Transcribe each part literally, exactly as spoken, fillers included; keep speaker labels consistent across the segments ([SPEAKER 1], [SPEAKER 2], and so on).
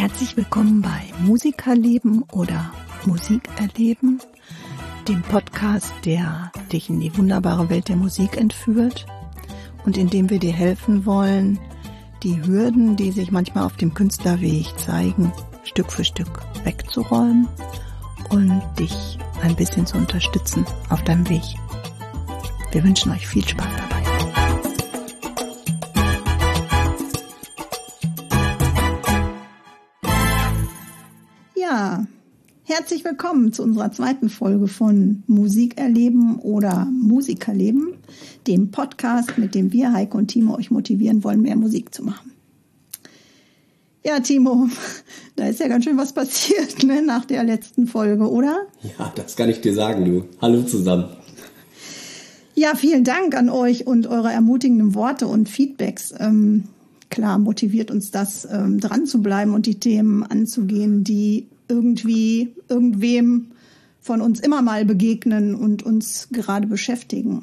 [SPEAKER 1] Herzlich willkommen bei Musikerleben oder Musik erleben, dem Podcast, der dich in die wunderbare Welt der Musik entführt und in dem wir dir helfen wollen, die Hürden, die sich manchmal auf dem Künstlerweg zeigen, Stück für Stück wegzuräumen und dich ein bisschen zu unterstützen auf deinem Weg. Wir wünschen euch viel Spaß dabei. Ja, herzlich willkommen zu unserer zweiten Folge von Musik erleben oder Musikerleben, dem Podcast, mit dem wir, Heike und Timo, euch motivieren wollen, mehr Musik zu machen. Ja, Timo, da ist ja ganz schön was passiert, ne, nach der letzten Folge, oder?
[SPEAKER 2] Ja, das kann ich dir sagen, du. Hallo zusammen.
[SPEAKER 1] Ja, vielen Dank an euch und eure ermutigenden Worte und Feedbacks. Ähm, klar motiviert uns das, ähm, dran zu bleiben und die Themen anzugehen, die irgendwie irgendwem von uns immer mal begegnen und uns gerade beschäftigen.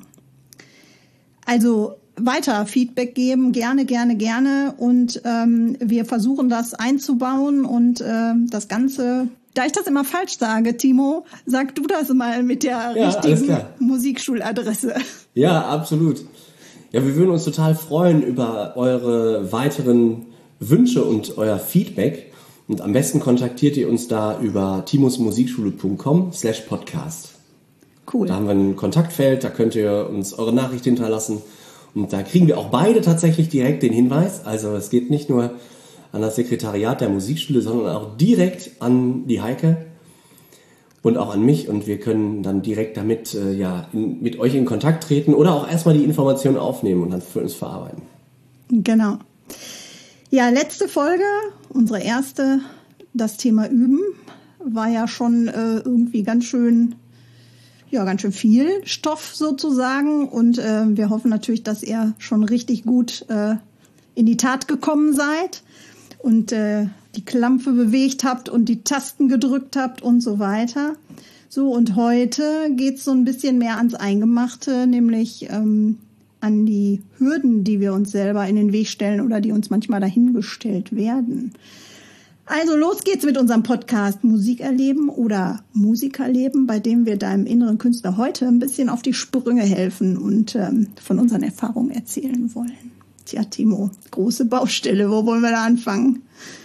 [SPEAKER 1] Also weiter Feedback geben, gerne, gerne, gerne. Und ähm, wir versuchen das einzubauen und äh, das Ganze, da ich das immer falsch sage, Timo, sag du das mal mit der
[SPEAKER 2] ja,
[SPEAKER 1] richtigen Musikschuladresse.
[SPEAKER 2] Ja, absolut. Ja, wir würden uns total freuen über eure weiteren Wünsche und euer Feedback. Und am besten kontaktiert ihr uns da über timosmusikschule punkt com slash podcast.
[SPEAKER 1] Cool.
[SPEAKER 2] Da haben wir ein Kontaktfeld, da könnt ihr uns eure Nachricht hinterlassen. Und da kriegen wir auch beide tatsächlich direkt den Hinweis. Also es geht nicht nur an das Sekretariat der Musikschule, sondern auch direkt an die Heike und auch an mich. Und wir können dann direkt damit äh, ja, in, mit euch in Kontakt treten oder auch erstmal die Informationen aufnehmen und dann für uns verarbeiten.
[SPEAKER 1] Genau. Ja, letzte Folge, unsere erste, das Thema Üben, war ja schon äh, irgendwie ganz schön, ja, ganz schön viel Stoff sozusagen. Und äh, wir hoffen natürlich, dass ihr schon richtig gut äh, in die Tat gekommen seid und äh, die Klampfe bewegt habt und die Tasten gedrückt habt und so weiter. So, und heute geht's so ein bisschen mehr ans Eingemachte, nämlich ähm, an die Hürden, die wir uns selber in den Weg stellen oder die uns manchmal dahingestellt werden. Also los geht's mit unserem Podcast Musik erleben oder Musikerleben, bei dem wir deinem inneren Künstler heute ein bisschen auf die Sprünge helfen und ähm, von unseren Erfahrungen erzählen wollen. Tja, Timo, große Baustelle, wo wollen wir da anfangen?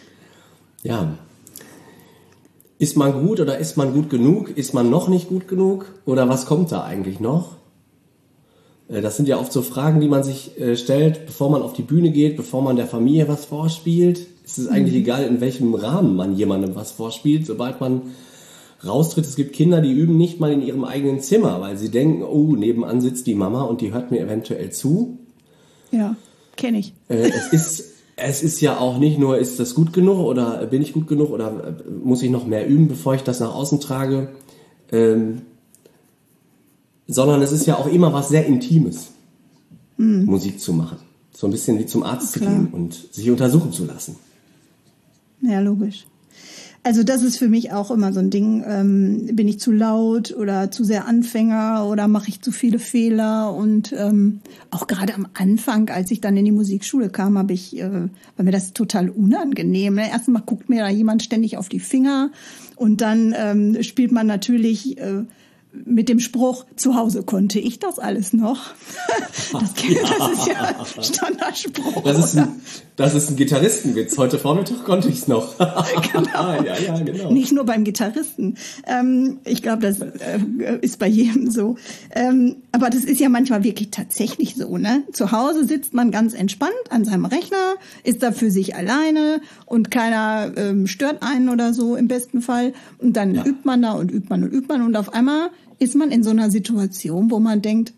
[SPEAKER 2] Ja, ist man gut oder ist man gut genug? Ist man noch nicht gut genug? Oder was kommt da eigentlich noch? Das sind ja oft so Fragen, die man sich stellt, bevor man auf die Bühne geht, bevor man der Familie was vorspielt. Es ist eigentlich mhm. egal, in welchem Rahmen man jemandem was vorspielt. Sobald man raustritt, es gibt Kinder, die üben nicht mal in ihrem eigenen Zimmer, weil sie denken, oh, nebenan sitzt die Mama und die hört mir eventuell zu.
[SPEAKER 1] Ja, kenne ich.
[SPEAKER 2] Äh, es ist, es ist ja auch nicht nur, ist das gut genug oder bin ich gut genug oder muss ich noch mehr üben, bevor ich das nach außen trage, ähm, sondern es ist ja auch immer was sehr Intimes, mhm. Musik zu machen. So ein bisschen wie zum Arzt zu gehen und sich untersuchen zu lassen.
[SPEAKER 1] Ja, logisch. Also das ist für mich auch immer so ein Ding, ähm, bin ich zu laut oder zu sehr Anfänger oder mache ich zu viele Fehler? Und ähm, auch gerade am Anfang, als ich dann in die Musikschule kam, habe ich, äh, war mir das total unangenehm. Ne? Erstmal guckt mir da jemand ständig auf die Finger und dann ähm, spielt man natürlich äh, mit dem Spruch, zu Hause konnte ich das alles noch. Das, das ist ja Standardspruch.
[SPEAKER 2] Das ist, ein, das ist ein Gitarristenwitz. Heute Vormittag konnte ich es noch.
[SPEAKER 1] Genau.
[SPEAKER 2] ja, ja, genau.
[SPEAKER 1] Nicht nur beim Gitarristen. Ähm, ich glaube, das äh, ist bei jedem so. Ähm, aber das ist ja manchmal wirklich tatsächlich so, ne? Zu Hause sitzt man ganz entspannt an seinem Rechner, ist da für sich alleine und keiner ähm, stört einen oder so im besten Fall. Und dann ja. übt man da und übt man und übt man und auf einmal ist man in so einer Situation, wo man denkt,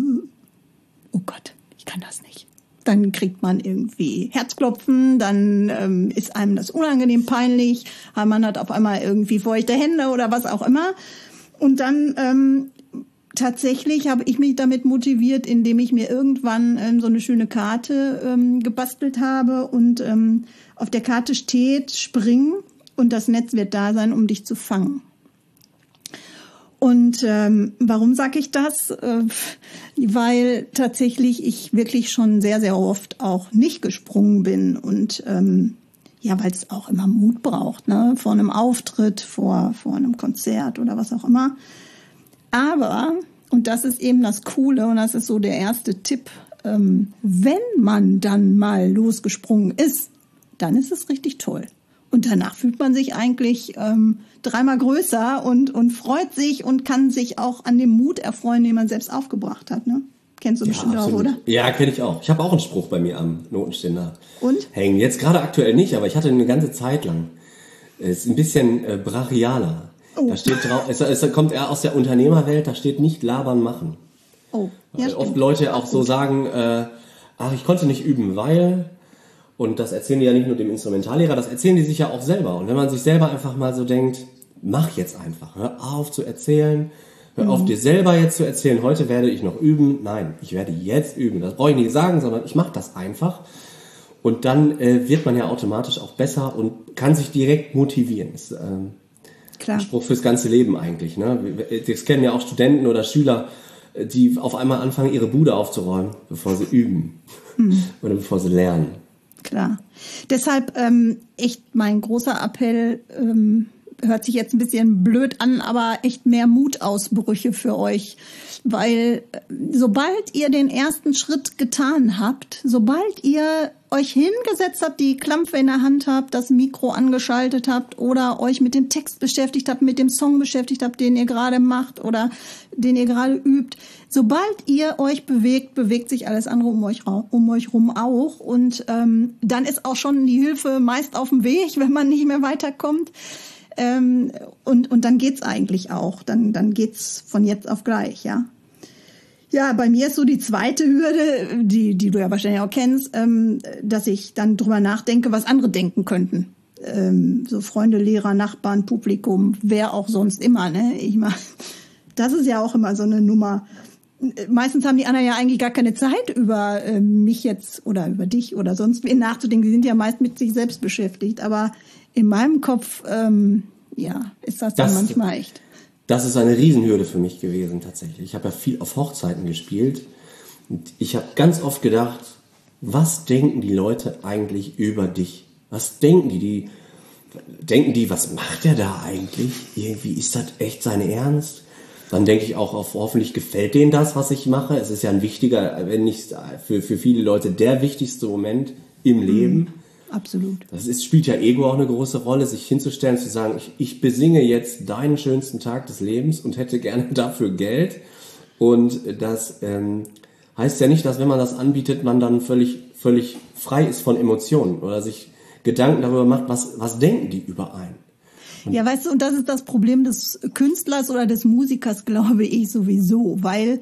[SPEAKER 1] oh Gott, ich kann das nicht. Dann kriegt man irgendwie Herzklopfen, dann ähm, ist einem das unangenehm peinlich, man hat auf einmal irgendwie feuchte Hände oder was auch immer. Und dann ähm, tatsächlich habe ich mich damit motiviert, indem ich mir irgendwann ähm, so eine schöne Karte ähm, gebastelt habe und ähm, auf der Karte steht, spring und das Netz wird da sein, um dich zu fangen. Und ähm, warum sage ich das? Äh, weil tatsächlich ich wirklich schon sehr, sehr oft auch nicht gesprungen bin und ähm, ja, weil es auch immer Mut braucht, ne? Vor einem Auftritt, vor, vor einem Konzert oder was auch immer. Aber, und das ist eben das Coole und das ist so der erste Tipp, ähm, wenn man dann mal losgesprungen ist, dann ist es richtig toll. Und danach fühlt man sich eigentlich ähm, dreimal größer und, und freut sich und kann sich auch an dem Mut erfreuen, den man selbst aufgebracht hat. Ne? Kennst du
[SPEAKER 2] Ja,
[SPEAKER 1] bestimmt
[SPEAKER 2] absolut.
[SPEAKER 1] auch, oder?
[SPEAKER 2] Ja, kenne ich auch. Ich habe auch einen Spruch bei mir am Notenständer
[SPEAKER 1] Und?
[SPEAKER 2] hängen. Jetzt gerade aktuell nicht, aber ich hatte eine ganze Zeit lang. Es ist ein bisschen äh, brachialer.
[SPEAKER 1] Oh.
[SPEAKER 2] Da steht drauf, es, es kommt eher aus der Unternehmerwelt, da steht nicht labern, machen.
[SPEAKER 1] Oh, ja,
[SPEAKER 2] Weil
[SPEAKER 1] stimmt.
[SPEAKER 2] oft Leute auch so sagen, äh, ach, ich konnte nicht üben, weil... Und das erzählen die ja nicht nur dem Instrumentallehrer, das erzählen die sich ja auch selber. Und wenn man sich selber einfach mal so denkt, mach jetzt einfach, hör auf zu erzählen, hör mhm. auf dir selber jetzt zu erzählen, heute werde ich noch üben. Nein, ich werde jetzt üben. Das brauche ich nicht sagen, sondern ich mache das einfach. Und dann äh, wird man ja automatisch auch besser und kann sich direkt motivieren. Das ist ähm,
[SPEAKER 1] Klar.
[SPEAKER 2] ein Spruch fürs ganze Leben eigentlich. Ne? Das kennen ja auch Studenten oder Schüler, die auf einmal anfangen, ihre Bude aufzuräumen, bevor sie üben mhm. oder bevor sie lernen.
[SPEAKER 1] Klar. Deshalb ähm, echt mein großer Appell, ähm, hört sich jetzt ein bisschen blöd an, aber echt mehr Mutausbrüche für euch. Weil äh, sobald ihr den ersten Schritt getan habt, sobald ihr euch hingesetzt habt, die Klampfe in der Hand habt, das Mikro angeschaltet habt oder euch mit dem Text beschäftigt habt, mit dem Song beschäftigt habt, den ihr gerade macht oder den ihr gerade übt, sobald ihr euch bewegt, bewegt sich alles andere um euch, um euch rum auch. Und ähm, dann ist auch schon die Hilfe meist auf dem Weg, wenn man nicht mehr weiterkommt. Ähm, und, und dann geht's eigentlich auch. Dann, dann geht's von jetzt auf gleich, ja. Ja, bei mir ist so die zweite Hürde, die, die du ja wahrscheinlich auch kennst, ähm, dass ich dann drüber nachdenke, was andere denken könnten. Ähm, so Freunde, Lehrer, Nachbarn, Publikum, wer auch sonst immer, ne? Ich meine, das ist ja auch immer so eine Nummer. Meistens haben die anderen ja eigentlich gar keine Zeit, über äh, mich jetzt oder über dich oder sonst wen nachzudenken. Die sind ja meist mit sich selbst beschäftigt. Aber in meinem Kopf, ähm, ja, ist das dann das, manchmal echt.
[SPEAKER 2] Das ist eine Riesenhürde für mich gewesen, tatsächlich. Ich habe ja viel auf Hochzeiten gespielt. Und ich habe ganz oft gedacht, was denken die Leute eigentlich über dich? Was denken die? die denken die, was macht der da eigentlich? Irgendwie ist das echt sein Ernst? Dann denke ich auch auf, hoffentlich gefällt denen das, was ich mache. Es ist ja ein wichtiger, wenn nicht für, für viele Leute der wichtigste Moment im Leben.
[SPEAKER 1] Mhm, absolut.
[SPEAKER 2] Das ist, spielt ja Ego auch eine große Rolle, sich hinzustellen, zu sagen, ich, ich besinge jetzt deinen schönsten Tag des Lebens und hätte gerne dafür Geld. Und das ähm, heißt ja nicht, dass wenn man das anbietet, man dann völlig, völlig frei ist von Emotionen oder sich Gedanken darüber macht, was, was denken die über einen.
[SPEAKER 1] Ja, weißt du, und das ist das Problem des Künstlers oder des Musikers, glaube ich, sowieso, weil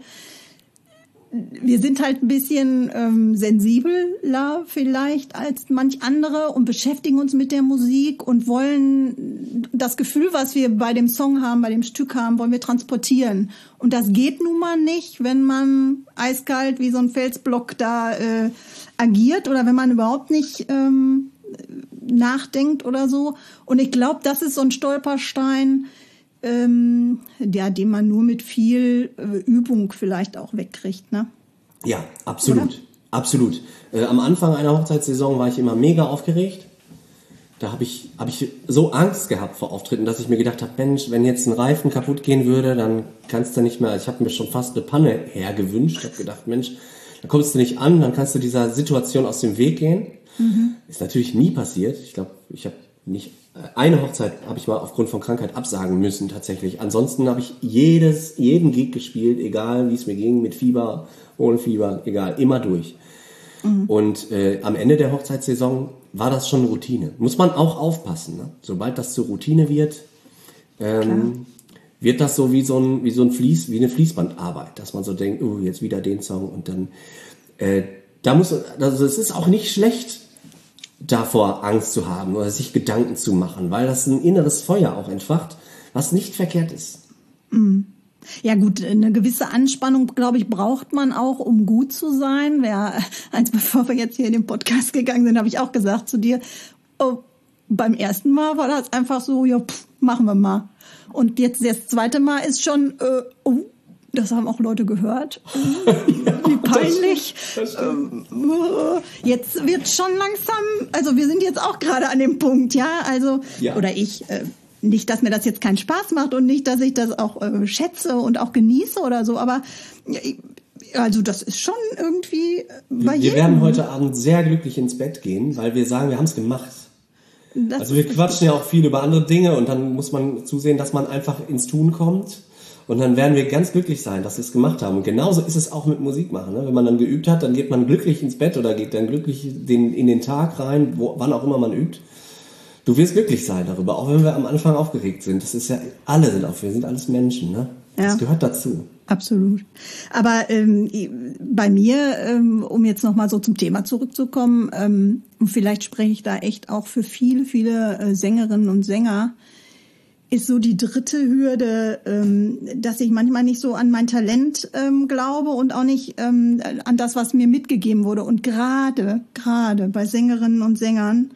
[SPEAKER 1] wir sind halt ein bisschen ähm, sensibler vielleicht als manch andere und beschäftigen uns mit der Musik und wollen das Gefühl, was wir bei dem Song haben, bei dem Stück haben, wollen wir transportieren. Und das geht nun mal nicht, wenn man eiskalt wie so ein Felsblock da äh, agiert oder wenn man überhaupt nicht ähm, nachdenkt oder so. Und ich glaube, das ist so ein Stolperstein, ähm, ja, den man nur mit viel äh, Übung vielleicht auch wegkriegt, ne?
[SPEAKER 2] Ja, absolut.
[SPEAKER 1] Oder?
[SPEAKER 2] Absolut. Äh, am Anfang einer Hochzeitssaison war ich immer mega aufgeregt. Da habe ich, hab ich so Angst gehabt vor Auftritten, dass ich mir gedacht habe, Mensch, wenn jetzt ein Reifen kaputt gehen würde, dann kannst du nicht mehr, ich habe mir schon fast eine Panne hergewünscht. Ich habe gedacht, Mensch, dann kommst du nicht an, dann kannst du dieser Situation aus dem Weg gehen. Mhm. Ist natürlich nie passiert. Ich glaube, ich habe nicht eine Hochzeit habe ich mal aufgrund von Krankheit absagen müssen tatsächlich. Ansonsten habe ich jedes jeden Gig gespielt, egal wie es mir ging, mit Fieber, ohne Fieber, egal, immer durch. Mhm. Und äh, am Ende der Hochzeitssaison war das schon Routine. Muss man auch aufpassen, ne? Sobald das zur Routine wird, ähm, wird das so wie so ein wie so ein Fließ, wie eine Fließbandarbeit, dass man so denkt, oh, jetzt wieder den Song und dann äh, da muss also es ist auch nicht schlecht, davor Angst zu haben oder sich Gedanken zu machen, weil das ein inneres Feuer auch entfacht, was nicht verkehrt ist.
[SPEAKER 1] Ja gut, eine gewisse Anspannung, glaube ich, braucht man auch, um gut zu sein. Ja, als bevor wir jetzt hier in den Podcast gegangen sind, habe ich auch gesagt zu dir, oh, beim ersten Mal war das einfach so, ja, pff, machen wir mal. Und jetzt das zweite Mal ist schon, äh, oh, das haben auch Leute gehört. Wie peinlich. Ähm, jetzt wird schon langsam, also wir sind jetzt auch gerade an dem Punkt, ja, also, ja. oder ich, äh, nicht, dass mir das jetzt keinen Spaß macht und nicht, dass ich das auch äh, schätze und auch genieße oder so, aber äh, also das ist schon irgendwie bei
[SPEAKER 2] Wir, wir werden heute Abend sehr glücklich ins Bett gehen, weil wir sagen, wir haben es gemacht. Das also wir quatschen ja auch viel über andere Dinge und dann muss man zusehen, dass man einfach ins Tun kommt und dann werden wir ganz glücklich sein, dass wir es gemacht haben. Und genauso ist es auch mit Musik machen. Ne? Wenn man dann geübt hat, dann geht man glücklich ins Bett oder geht dann glücklich den, in den Tag rein, wo, wann auch immer man übt. Du wirst glücklich sein darüber, auch wenn wir am Anfang aufgeregt sind. Das ist ja, alle sind auf, wir sind alles Menschen, ne? Das ja. gehört dazu.
[SPEAKER 1] Absolut. Aber ähm, bei mir, ähm, um jetzt nochmal so zum Thema zurückzukommen, ähm, und vielleicht spreche ich da echt auch für viele, viele äh, Sängerinnen und Sänger, ist so die dritte Hürde, ähm, dass ich manchmal nicht so an mein Talent ähm, glaube und auch nicht ähm, an das, was mir mitgegeben wurde. Und gerade, gerade bei Sängerinnen und Sängern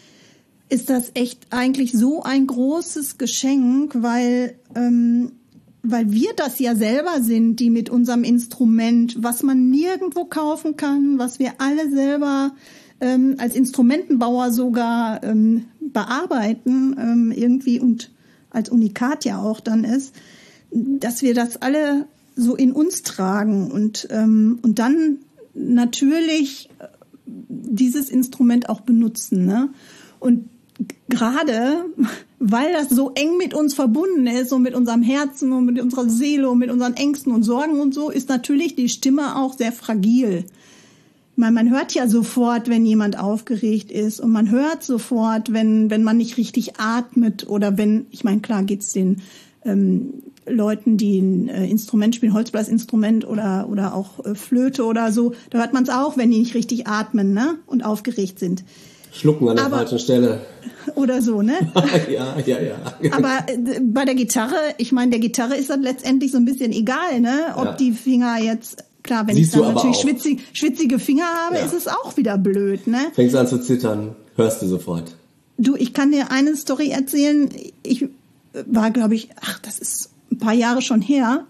[SPEAKER 1] ist das echt eigentlich so ein großes Geschenk, weil ähm, weil wir das ja selber sind, die mit unserem Instrument, was man nirgendwo kaufen kann, was wir alle selber ähm, als Instrumentenbauer sogar ähm, bearbeiten, ähm, irgendwie und als Unikat ja auch dann ist, dass wir das alle so in uns tragen und ähm, und dann natürlich dieses Instrument auch benutzen, ne? Und gerade, weil das so eng mit uns verbunden ist und mit unserem Herzen und mit unserer Seele und mit unseren Ängsten und Sorgen und so, ist natürlich die Stimme auch sehr fragil. Ich meine, man hört ja sofort, wenn jemand aufgeregt ist und man hört sofort, wenn wenn man nicht richtig atmet oder wenn, ich meine, klar geht's den ähm, Leuten, die ein äh, Instrument spielen, Holzblasinstrument oder oder auch äh, Flöte oder so, da hört man es auch, wenn die nicht richtig atmen, ne, und aufgeregt sind.
[SPEAKER 2] Schlucken an der Aber, falschen Stelle.
[SPEAKER 1] Oder so, ne?
[SPEAKER 2] ja, ja, ja.
[SPEAKER 1] Aber äh, bei der Gitarre, ich meine, der Gitarre ist das letztendlich so ein bisschen egal, ne? Ob ja. die Finger jetzt, klar, wenn Siehst ich dann natürlich schwitzig, schwitzige Finger habe, ja. ist es auch wieder blöd, ne?
[SPEAKER 2] Fängst an zu zittern, hörst du sofort.
[SPEAKER 1] Du, ich kann dir eine Story erzählen. Ich war, glaube ich, ach, das ist ein paar Jahre schon her.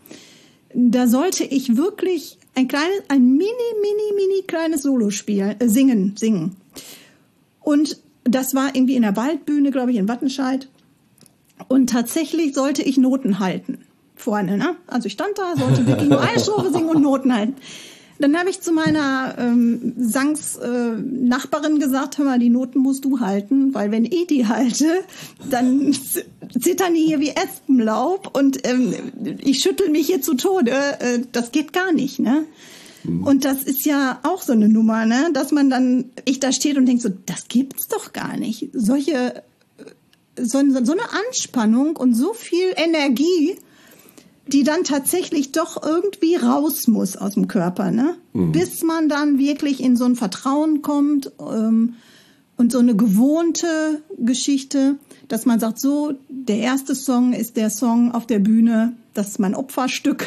[SPEAKER 1] Da sollte ich wirklich ein kleines, ein mini, mini, mini kleines Solo spielen, äh, singen, singen. Und das war irgendwie in der Waldbühne, glaube ich, in Wattenscheid. Und tatsächlich sollte ich Noten halten. Vorne, ne? Also ich stand da, sollte wirklich nur eine Strophe singen und Noten halten. Dann habe ich zu meiner ähm, Sangs-Nachbarin äh, gesagt, hör mal, die Noten musst du halten, weil wenn ich die halte, dann zittern die hier wie Espenlaub und ähm, ich schüttel mich hier zu Tode. Äh, das geht gar nicht, ne? Und das ist ja auch so eine Nummer, ne, dass man dann, ich da steht und denkt so, das gibt's doch gar nicht. Solche, so, so eine Anspannung und so viel Energie, die dann tatsächlich doch irgendwie raus muss aus dem Körper, ne, mhm. bis man dann wirklich in so ein Vertrauen kommt ähm, und so eine gewohnte Geschichte, dass man sagt, so, der erste Song ist der Song auf der Bühne, das ist mein Opferstück.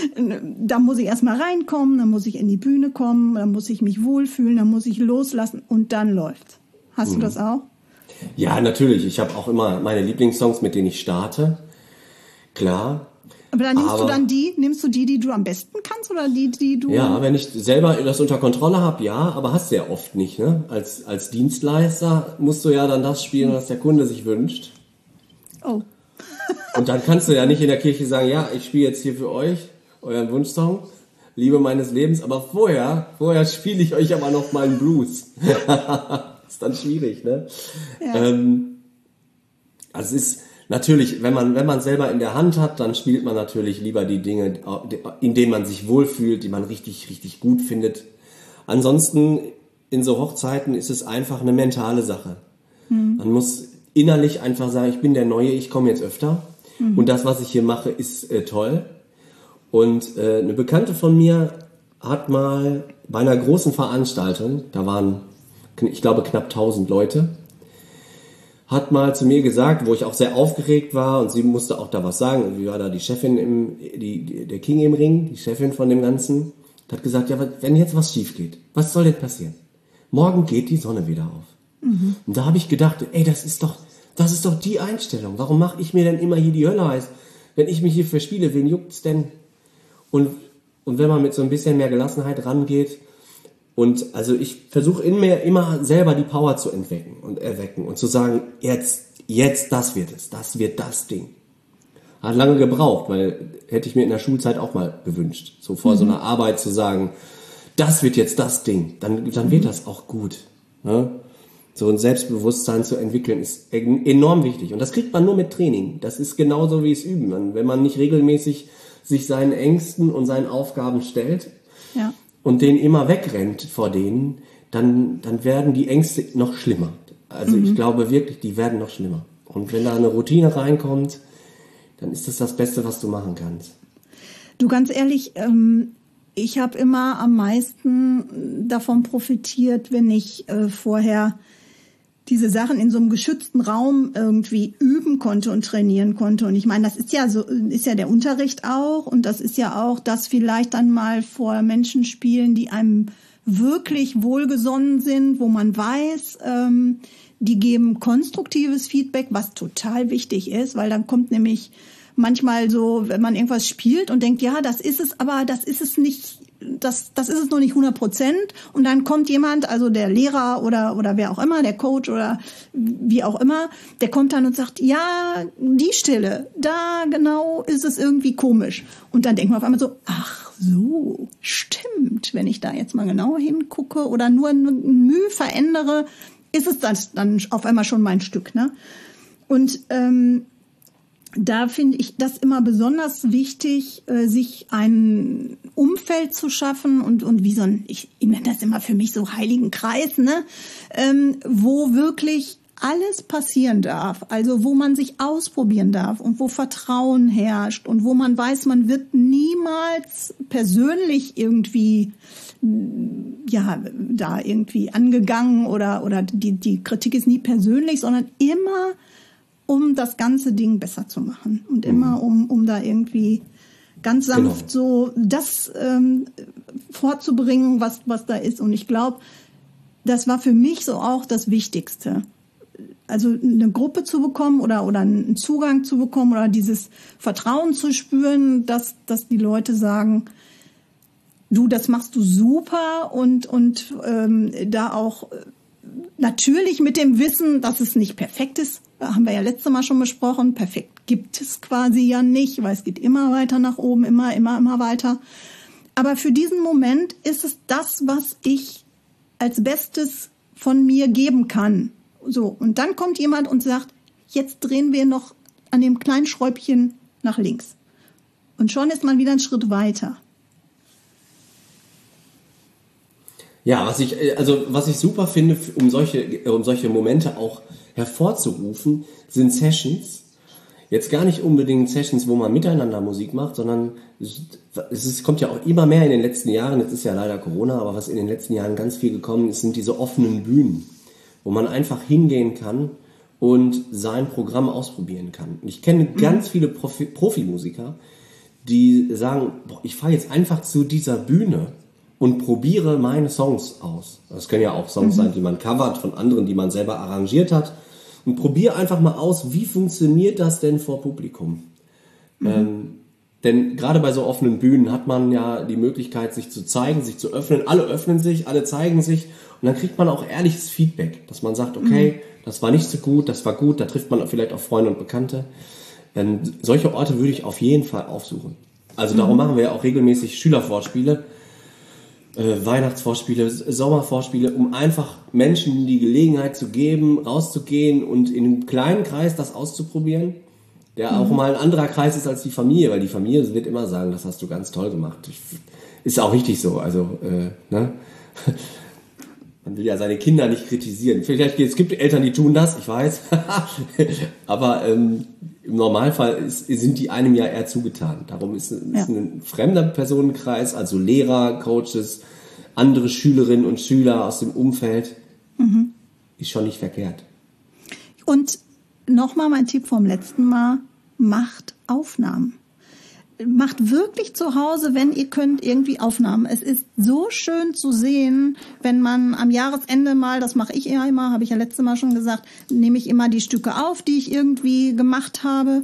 [SPEAKER 1] Da muss ich erstmal reinkommen, dann muss ich in die Bühne kommen, dann muss ich mich wohlfühlen, dann muss ich loslassen und dann läuft's. Hast mhm. du das auch?
[SPEAKER 2] Ja, natürlich. Ich habe auch immer meine Lieblingssongs, mit denen ich starte. Klar.
[SPEAKER 1] Aber dann nimmst Aber, du dann die, nimmst du die, die du am besten kannst oder die, die du...
[SPEAKER 2] Ja, wenn ich selber das unter Kontrolle habe, ja, aber hast du ja oft nicht, ne? Als, als Dienstleister musst du ja dann das spielen, was der Kunde sich wünscht.
[SPEAKER 1] Oh.
[SPEAKER 2] Und dann kannst du ja nicht in der Kirche sagen, ja, ich spiele jetzt hier für euch euren Wunschsong, Liebe meines Lebens, aber vorher, vorher spiele ich euch aber noch mal einen Blues. Ist dann schwierig, ne? Ja. Ähm, also es ist natürlich, wenn man, wenn man selber in der Hand hat, dann spielt man natürlich lieber die Dinge, in denen man sich wohlfühlt, die man richtig, richtig gut findet. Ansonsten, in so Hochzeiten ist es einfach eine mentale Sache. Mhm. Man muss innerlich einfach sagen, ich bin der Neue, ich komme jetzt öfter. Mhm. Und das, was ich hier mache, ist äh, toll. Und äh, eine Bekannte von mir hat mal bei einer großen Veranstaltung, da waren, ich glaube, knapp tausend Leute, hat mal zu mir gesagt, wo ich auch sehr aufgeregt war und sie musste auch da was sagen. Und wie war da die Chefin, im, die, die, der King im Ring, die Chefin von dem Ganzen, hat gesagt, ja, wenn jetzt was schief geht, was soll denn passieren? Morgen geht die Sonne wieder auf. Mhm. Und da habe ich gedacht, ey, das ist doch, das ist doch die Einstellung. Warum mache ich mir denn immer hier die Hölle heiß? Wenn ich mich hier verspiele, wen juckt's denn? Und und wenn man mit so ein bisschen mehr Gelassenheit rangeht, und also ich versuche in mir immer selber die Power zu entwecken und erwecken und zu sagen, jetzt, jetzt, das wird es, das wird das Ding. Hat lange gebraucht, weil hätte ich mir in der Schulzeit auch mal gewünscht, so vor mhm. so einer Arbeit zu sagen, das wird jetzt das Ding, dann, dann wird das auch gut. Ne? So ein Selbstbewusstsein zu entwickeln ist enorm wichtig. Und das kriegt man nur mit Training. Das ist genauso wie es Üben. Wenn man nicht regelmäßig sich seinen Ängsten und seinen Aufgaben stellt ja. und denen immer wegrennt vor denen, dann, dann werden die Ängste noch schlimmer. Also mhm. ich glaube wirklich, die werden noch schlimmer. Und wenn da eine Routine reinkommt, dann ist das das Beste, was du machen kannst.
[SPEAKER 1] Du, ganz ehrlich, ähm ich habe immer am meisten davon profitiert, wenn ich äh, vorher diese Sachen in so einem geschützten Raum irgendwie üben konnte und trainieren konnte. Und ich meine, das ist ja so, ist ja der Unterricht auch, und das ist ja auch das vielleicht dann mal vor Menschen spielen, die einem wirklich wohlgesonnen sind, wo man weiß, ähm, die geben konstruktives Feedback, was total wichtig ist, weil dann kommt nämlich manchmal so, wenn man irgendwas spielt und denkt, ja, das ist es, aber das ist es nicht, das, das ist es noch nicht hundert Prozent. Und dann kommt jemand, also der Lehrer oder, oder wer auch immer, der Coach oder wie auch immer, der kommt dann und sagt, ja, die Stelle, da genau ist es irgendwie komisch. Und dann denkt man auf einmal so, ach so, stimmt, wenn ich da jetzt mal genauer hingucke oder nur ein Mühe verändere, ist es das dann auf einmal schon mein Stück, ne? Und, ähm, da finde ich das immer besonders wichtig, äh, sich ein Umfeld zu schaffen und und wie so ein, ich, ich nenne das immer für mich so heiligen Kreis, ne, ähm, wo wirklich alles passieren darf, also wo man sich ausprobieren darf und wo Vertrauen herrscht und wo man weiß, man wird niemals persönlich irgendwie ja da irgendwie angegangen oder oder die die Kritik ist nie persönlich, sondern immer um das ganze Ding besser zu machen und immer um um da irgendwie ganz sanft genau. so das ähm, vorzubringen, was was da ist. Und ich glaube, das war für mich so auch das Wichtigste. Also eine Gruppe zu bekommen oder oder einen Zugang zu bekommen oder dieses Vertrauen zu spüren, dass dass die Leute sagen, du, das machst du super, und und ähm, da auch natürlich mit dem Wissen, dass es nicht perfekt ist, haben wir ja letztes Mal schon besprochen, perfekt gibt es quasi ja nicht, weil es geht immer weiter nach oben, immer, immer, immer weiter. Aber für diesen Moment ist es das, was ich als Bestes von mir geben kann. So, und dann kommt jemand und sagt, jetzt drehen wir noch an dem kleinen Schräubchen nach links. Und schon ist man wieder einen Schritt weiter.
[SPEAKER 2] Ja, was ich, also, was ich super finde, um solche, um solche Momente auch hervorzurufen, sind Sessions. Jetzt gar nicht unbedingt Sessions, wo man miteinander Musik macht, sondern es ist, kommt ja auch immer mehr in den letzten Jahren, jetzt ist ja leider Corona, aber was in den letzten Jahren ganz viel gekommen ist, sind diese offenen Bühnen, wo man einfach hingehen kann und sein Programm ausprobieren kann. Ich kenne ganz viele Profi- Profimusiker, die sagen, boah, ich fahre jetzt einfach zu dieser Bühne und probiere meine Songs aus. Das können ja auch Songs mhm. sein, die man covert von anderen, die man selber arrangiert hat. Und probiere einfach mal aus, wie funktioniert das denn vor Publikum? Mhm. Ähm, denn gerade bei so offenen Bühnen hat man ja die Möglichkeit, sich zu zeigen, sich zu öffnen. Alle öffnen sich, alle zeigen sich. Und dann kriegt man auch ehrliches Feedback, dass man sagt, okay, mhm. das war nicht so gut, das war gut. Da trifft man vielleicht auch Freunde und Bekannte. Ähm, solche Orte würde ich auf jeden Fall aufsuchen. Also darum mhm. machen wir ja auch regelmäßig Schülervorspiele. Äh, Weihnachtsvorspiele, Sommervorspiele, um einfach Menschen die Gelegenheit zu geben, rauszugehen und in einem kleinen Kreis das auszuprobieren, der mhm. auch mal ein anderer Kreis ist als die Familie, weil die Familie wird immer sagen, das hast du ganz toll gemacht. Ist auch richtig so, also äh, ne? Man will ja seine Kinder nicht kritisieren. Vielleicht es gibt Eltern, die tun das, ich weiß, aber ähm, im Normalfall ist, sind die einem ja eher zugetan. Darum ist, ist ja. ein fremder Personenkreis, also Lehrer, Coaches, andere Schülerinnen und Schüler aus dem Umfeld, mhm. ist schon nicht verkehrt.
[SPEAKER 1] Und nochmal mein Tipp vom letzten Mal, macht Aufnahmen. Macht wirklich zu Hause, wenn ihr könnt, irgendwie Aufnahmen. Es ist so schön zu sehen, wenn man am Jahresende mal, das mache ich ja immer, habe ich ja letztes Mal schon gesagt, nehme ich immer die Stücke auf, die ich irgendwie gemacht habe.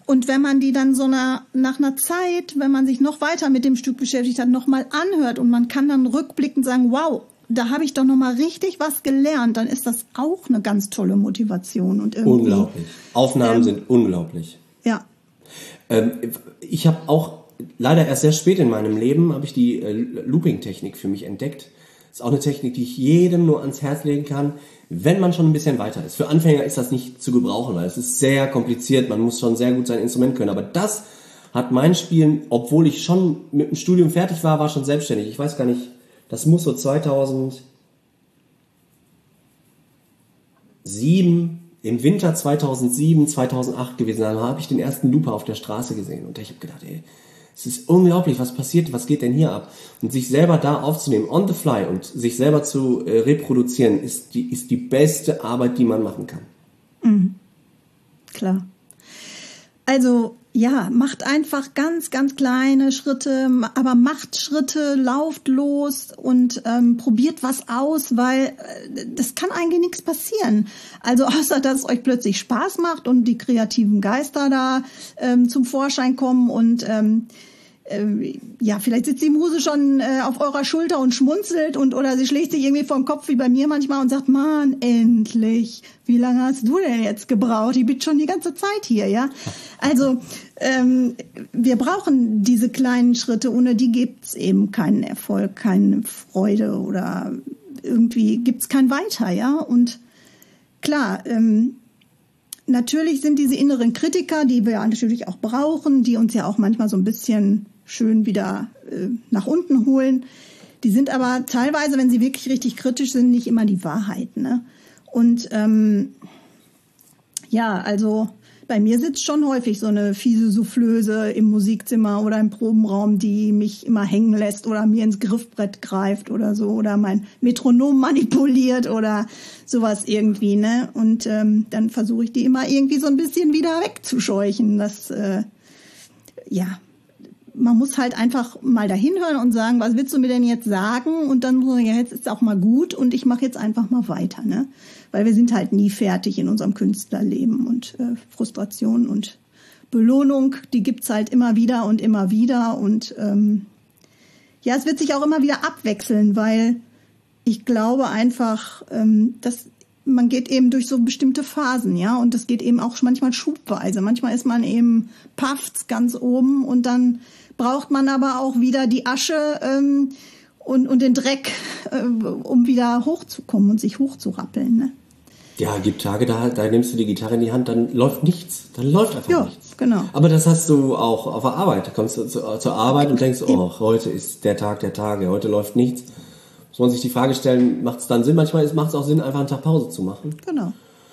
[SPEAKER 1] Und wenn man die dann so nach, nach einer Zeit, wenn man sich noch weiter mit dem Stück beschäftigt hat, nochmal anhört und man kann dann rückblickend sagen, wow, da habe ich doch nochmal richtig was gelernt, dann ist das auch eine ganz tolle Motivation. Und irgendwie,
[SPEAKER 2] unglaublich. Aufnahmen ähm, sind unglaublich.
[SPEAKER 1] Ja.
[SPEAKER 2] Ähm, ich habe auch leider erst sehr spät in meinem Leben habe ich die äh, Looping-Technik für mich entdeckt. Das ist auch eine Technik, die ich jedem nur ans Herz legen kann, wenn man schon ein bisschen weiter ist. Für Anfänger ist das nicht zu gebrauchen, weil es ist sehr kompliziert. Man muss schon sehr gut sein Instrument können. Aber das hat mein Spielen, obwohl ich schon mit dem Studium fertig war, war schon selbstständig. Ich weiß gar nicht, das muss so zweitausendsieben, im Winter zweitausendsieben, zweitausendacht gewesen sein. Da habe ich den ersten Looper auf der Straße gesehen. Und ich habe gedacht, ey, es ist unglaublich, was passiert, was geht denn hier ab? Und sich selber da aufzunehmen, on the fly und sich selber zu äh, reproduzieren, ist die, ist die beste Arbeit, die man machen kann.
[SPEAKER 1] Mhm. Klar. Also, ja, macht einfach ganz, ganz kleine Schritte, aber macht Schritte, lauft los und ähm, probiert was aus, weil äh, das kann eigentlich nichts passieren. Also außer, dass es euch plötzlich Spaß macht und die kreativen Geister da ähm, zum Vorschein kommen und ähm, äh, ja, vielleicht sitzt die Muse schon äh, auf eurer Schulter und schmunzelt und oder sie schlägt sich irgendwie vor den Kopf wie bei mir manchmal und sagt, Mann, endlich, wie lange hast du denn jetzt gebraucht? Ich bin schon die ganze Zeit hier, ja? Also ähm, wir brauchen diese kleinen Schritte, ohne die gibt's eben keinen Erfolg, keine Freude oder irgendwie gibt's kein Weiter, ja? Und klar, ähm, natürlich sind diese inneren Kritiker, die wir natürlich auch brauchen, die uns ja auch manchmal so ein bisschen schön wieder äh, nach unten holen. Die sind aber teilweise, wenn sie wirklich richtig kritisch sind, nicht immer die Wahrheit, ne? Und ähm, ja, also bei mir sitzt schon häufig so eine fiese Soufflöse im Musikzimmer oder im Probenraum, die mich immer hängen lässt oder mir ins Griffbrett greift oder so oder mein Metronom manipuliert oder sowas irgendwie, ne? Und ähm, dann versuche ich die immer irgendwie so ein bisschen wieder wegzuscheuchen. Das, äh, ja, man muss halt einfach mal dahin hören und sagen, was willst du mir denn jetzt sagen? Und dann muss man, ja, jetzt ist auch mal gut und ich mache jetzt einfach mal weiter, ne? Weil wir sind halt nie fertig in unserem Künstlerleben und äh, Frustration und Belohnung, die gibt's halt immer wieder und immer wieder und ähm, ja, es wird sich auch immer wieder abwechseln, weil ich glaube einfach, ähm, dass man geht eben durch so bestimmte Phasen, ja, und das geht eben auch manchmal schubweise. Manchmal ist man eben pafft ganz oben und dann braucht man aber auch wieder die Asche ähm, und, und den Dreck, äh, um wieder hochzukommen und sich hochzurappeln, ne?
[SPEAKER 2] Ja, es gibt Tage, da, da nimmst du die Gitarre in die Hand, dann läuft nichts. Dann läuft einfach
[SPEAKER 1] ja,
[SPEAKER 2] nichts.
[SPEAKER 1] Genau.
[SPEAKER 2] Aber das hast du auch auf der Arbeit. Da kommst du zu, zur Arbeit und denkst, oh, heute ist der Tag der Tage, heute läuft nichts. Muss man sich die Frage stellen, macht es dann Sinn? Manchmal macht es auch Sinn, einfach einen Tag Pause zu machen.
[SPEAKER 1] Genau.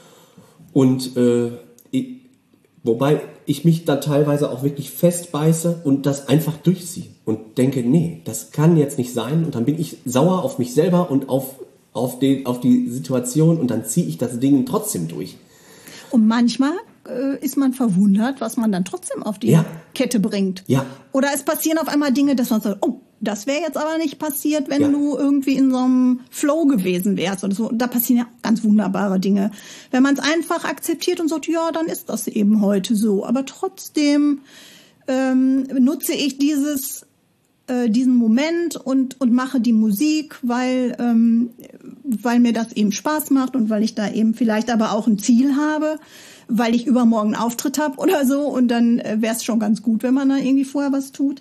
[SPEAKER 2] Und äh, ich, wobei ich mich da teilweise auch wirklich festbeiße und das einfach durchziehe und denke, nee, das kann jetzt nicht sein. Und dann bin ich sauer auf mich selber und auf, auf, den, auf die Situation und dann ziehe ich das Ding trotzdem durch.
[SPEAKER 1] Und manchmal äh, ist man verwundert, was man dann trotzdem auf die
[SPEAKER 2] ja.
[SPEAKER 1] Kette bringt.
[SPEAKER 2] Ja.
[SPEAKER 1] Oder es passieren auf einmal Dinge, dass man sagt, oh, das wäre jetzt aber nicht passiert, wenn
[SPEAKER 2] ja.
[SPEAKER 1] du irgendwie in so einem Flow gewesen wärst oder so. Da passieren ja ganz wunderbare Dinge. Wenn man es einfach akzeptiert und sagt, ja, dann ist das eben heute so. Aber trotzdem ähm, nutze ich dieses, äh, diesen Moment und, und mache die Musik, weil, ähm, weil mir das eben Spaß macht und weil ich da eben vielleicht aber auch ein Ziel habe, weil ich übermorgen einen Auftritt habe oder so. Und dann äh, wäre es schon ganz gut, wenn man da irgendwie vorher was tut.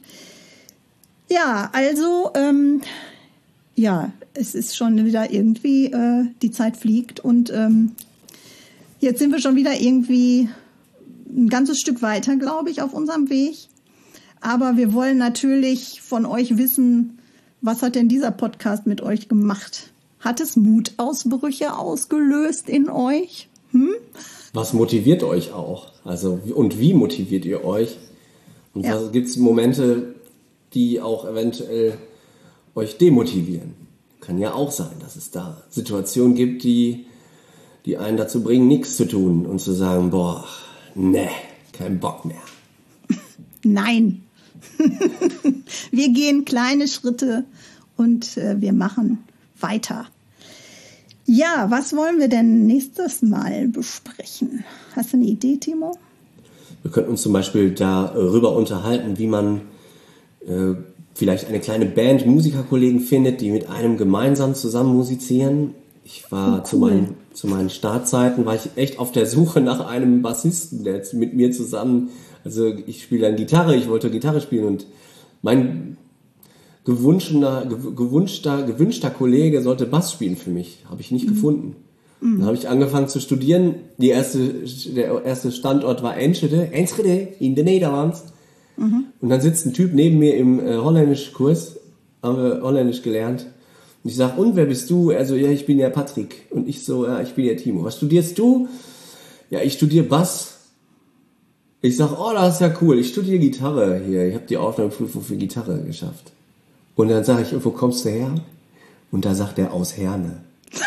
[SPEAKER 1] Ja, also, ähm, ja, es ist schon wieder irgendwie, äh, die Zeit fliegt und ähm, jetzt sind wir schon wieder irgendwie ein ganzes Stück weiter, glaube ich, auf unserem Weg. Aber wir wollen natürlich von euch wissen, was hat denn dieser Podcast mit euch gemacht? Hat es Mutausbrüche ausgelöst in euch? Hm?
[SPEAKER 2] Was motiviert euch auch? Also, und wie motiviert ihr euch? Und ja. gibt es Momente, die auch eventuell euch demotivieren? Kann ja auch sein, dass es da Situationen gibt, die, die einen dazu bringen, nichts zu tun und zu sagen, boah, ne, kein Bock mehr.
[SPEAKER 1] Nein. Wir gehen kleine Schritte und äh, wir machen weiter. Ja, was wollen wir denn nächstes Mal besprechen? Hast du eine Idee, Timo?
[SPEAKER 2] Wir könnten uns zum Beispiel darüber unterhalten, wie man äh, vielleicht eine kleine Band Musikerkollegen findet, die mit einem gemeinsam zusammen musizieren. Ich war oh, cool. zu, meinen, zu meinen Startzeiten, war ich echt auf der Suche nach einem Bassisten, der jetzt mit mir zusammen, also ich spiele dann Gitarre, ich wollte Gitarre spielen und mein gewünschter, gewünschter, gewünschter Kollege sollte Bass spielen für mich, habe ich nicht mhm. gefunden. Mhm. Dann habe ich angefangen zu studieren, die erste, der erste Standort war Enschede, Enschede in den Niederlanden. Mhm. Und dann sitzt ein Typ neben mir im äh, Holländisch-Kurs, haben wir Holländisch gelernt. Und ich sag, und wer bist du? Er so, ja, ich bin ja Patrick. Und ich so, ja, ich bin ja Timo. Was studierst du? Ja, ich studiere Bass. Ich sag, oh, das ist ja cool. Ich studiere Gitarre hier. Ich habe die Aufnahmeprüfung für Gitarre geschafft. Und dann sage ich, wo kommst du her? Und da sagt er, aus Herne.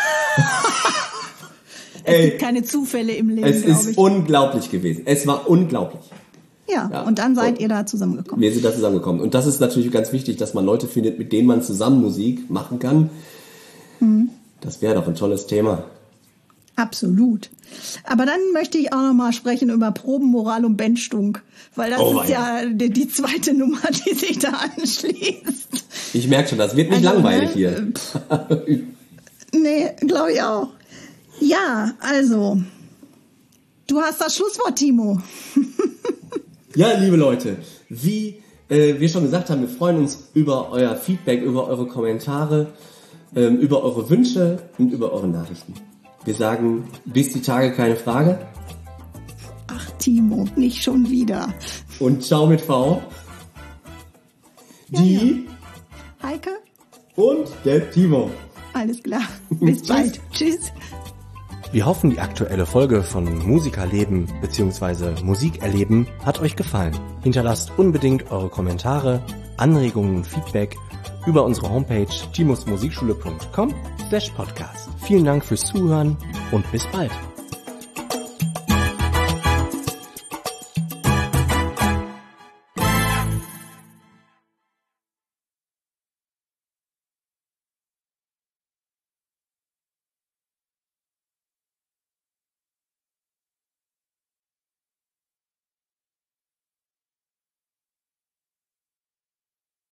[SPEAKER 1] Es Ey, gibt keine Zufälle im Leben,
[SPEAKER 2] es ist ich. unglaublich gewesen. Es war unglaublich.
[SPEAKER 1] Ja, ja, und dann seid und ihr da zusammengekommen.
[SPEAKER 2] Wir sind da zusammengekommen. Und das ist natürlich ganz wichtig, dass man Leute findet, mit denen man zusammen Musik machen kann. Mhm. Das wäre doch ein tolles Thema.
[SPEAKER 1] Absolut. Aber dann möchte ich auch noch mal sprechen über Probenmoral und Bandstunk. Weil das oh, ist ja die, die zweite Nummer, die sich da anschließt.
[SPEAKER 2] Ich merke schon, das wird nicht also, langweilig hier.
[SPEAKER 1] Nee, glaube ich auch. Ja, also, du hast das Schlusswort, Timo.
[SPEAKER 2] Ja, liebe Leute, wie äh, wir schon gesagt haben, wir freuen uns über euer Feedback, über eure Kommentare, ähm, über eure Wünsche und über eure Nachrichten. Wir sagen, bis die Tage, keine Frage.
[SPEAKER 1] Ach, Timo, nicht schon wieder.
[SPEAKER 2] Und ciao mit V.
[SPEAKER 1] Ja, die ja. Heike
[SPEAKER 2] und der Timo.
[SPEAKER 1] Alles klar. Bis bald. Tschüss.
[SPEAKER 3] Wir hoffen, die aktuelle Folge von Musikerleben bzw. Musikerleben hat euch gefallen. Hinterlasst unbedingt eure Kommentare, Anregungen und Feedback über unsere Homepage timusmusikschule punkt com slash podcast. Vielen Dank fürs Zuhören und bis bald.